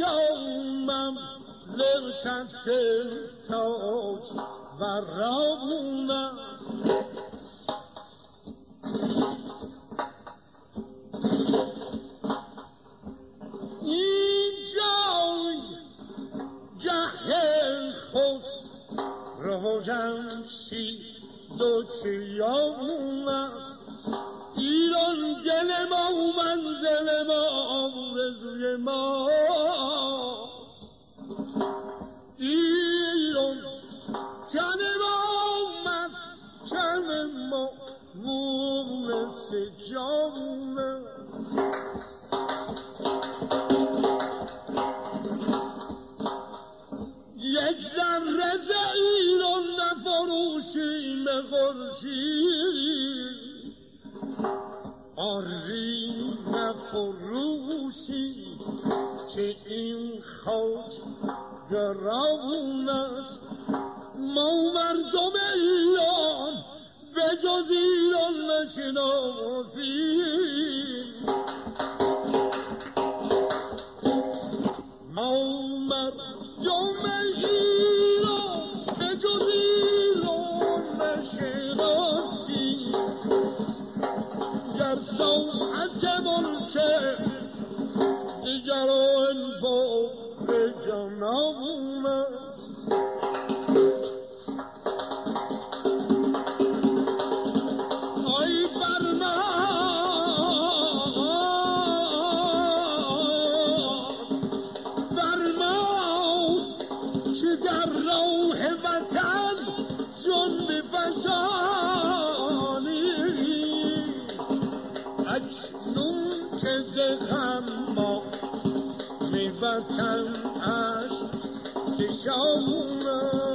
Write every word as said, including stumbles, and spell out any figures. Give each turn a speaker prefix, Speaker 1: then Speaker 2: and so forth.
Speaker 1: یومم لرچت تاج و رابون است این جای جهل خست رو جمشید و چیامون است ایران دل ما و منزل ما آرزوی ما ایران تن ما مسکن ما مونس جامون است یک ذره ز ایران نفروشیم خورشید آری نفروشی که این خاک گراون است ما مردم ایران به جز ایران نشناسیم ما مردم ایران به جز ایران نشناسیم در ساعت ملکه دیگران با جانمون است آی برماست برماست که در راه وطن جان بفشانی اکنون که ز غم ما می وطن عشق کشانم